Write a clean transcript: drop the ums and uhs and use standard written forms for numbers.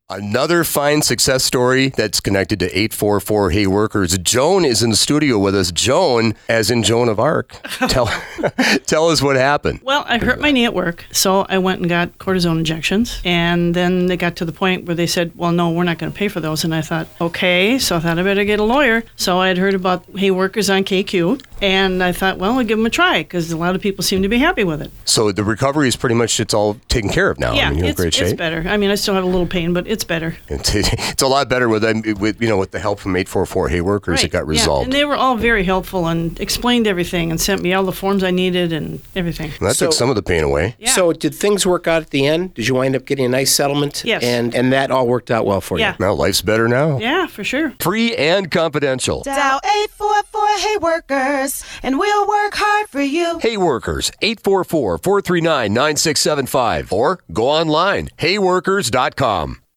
Another fine success story that's connected to 844 Hey Workers. Joan is in the studio with us. Joan, as in Joan of Arc. Tell us what happened. Well, I hurt my knee at work, so I went and got cortisone injections. And then they got to the point where they said, well, no, we're not going to pay for those. And I thought, okay, so I thought I better get a lawyer. So I had heard about Hey Workers on KQ. And I thought, well, I'll give them a try because a lot of people seem to be happy with it. So the recovery is pretty much, it's all taken care of now. Yeah, I mean, you're in great shape. It's better. I mean, I still have a little pain, but it's better. It's a lot better with the help from 844 Hey Workers. Right. It got resolved. Yeah. And they were all very helpful and explained everything and sent me all the forms I needed and everything. And that took some of the pain away. Yeah. So did things work out at the end? Did you wind up getting a nice settlement? Yes. And that all worked out well for you? Yeah. Now life's better now. Yeah, for sure. Free and confidential. Dial 844 Hey Workers, and we'll work hard for you. Hey Workers, 844-439-9675. Or go online, heyworkers.com.